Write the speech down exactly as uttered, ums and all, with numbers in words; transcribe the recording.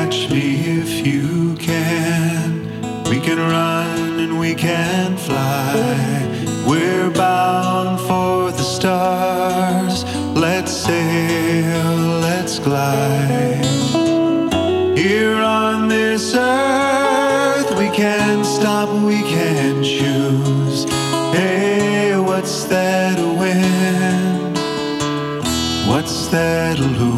catch me if you can. We can run and we can fly. We're bound for the stars. Let's sail, let's glide. Here on this earth, we can stop, we can choose. Hey, what's there to win? What's there to lose?